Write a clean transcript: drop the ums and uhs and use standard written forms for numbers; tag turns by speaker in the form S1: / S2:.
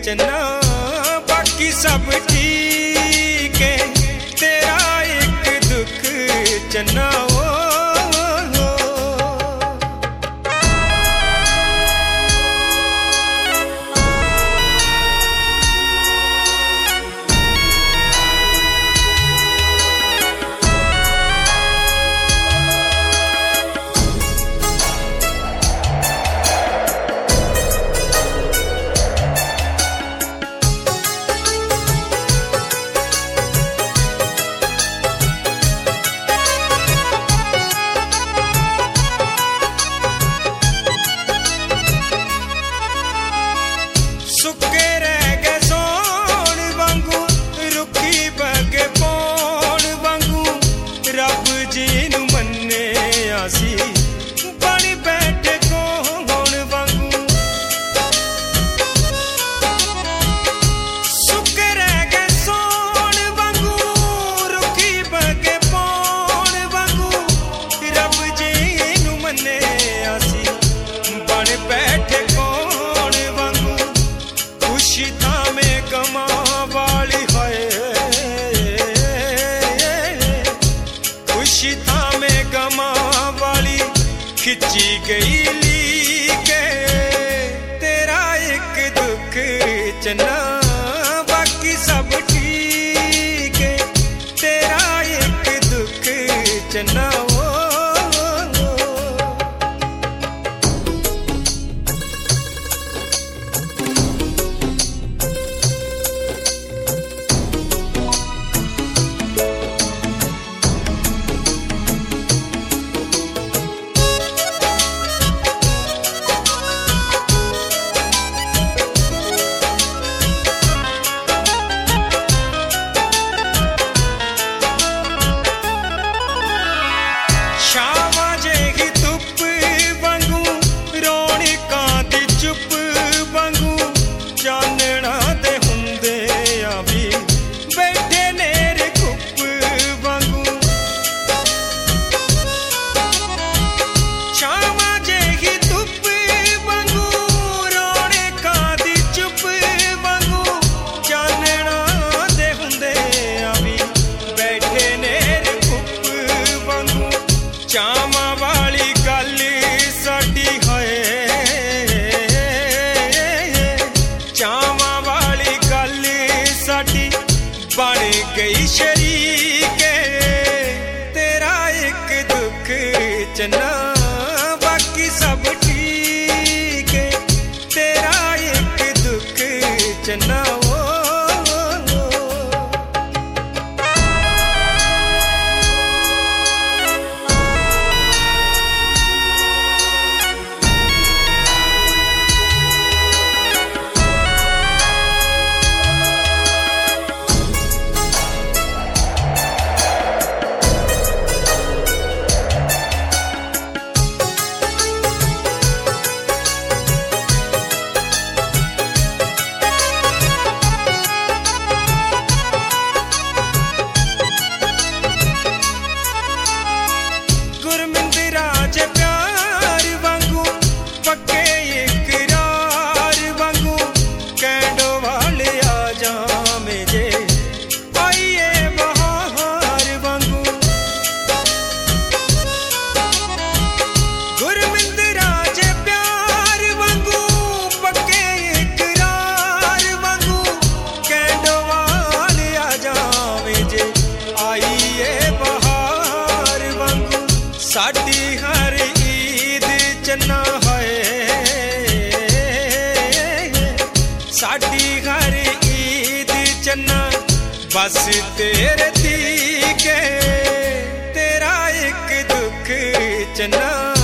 S1: चन्ना बाकी सब ठीक है, तेरा एक दुख चन्ना खिंची गई ली के तेरा एक दुख चन्ना बाकी सब ठीक है, तेरा एक दुख चन्ना बन गई शरीक तेरा एक दुख चन्ना बाकी सब ठीक है, तेरा एक दुख चन्ना साडी हर ईद चन्ना है, साडी हर ईद चन्ना बस तेरे दी के तेरा एक दुख चन्ना।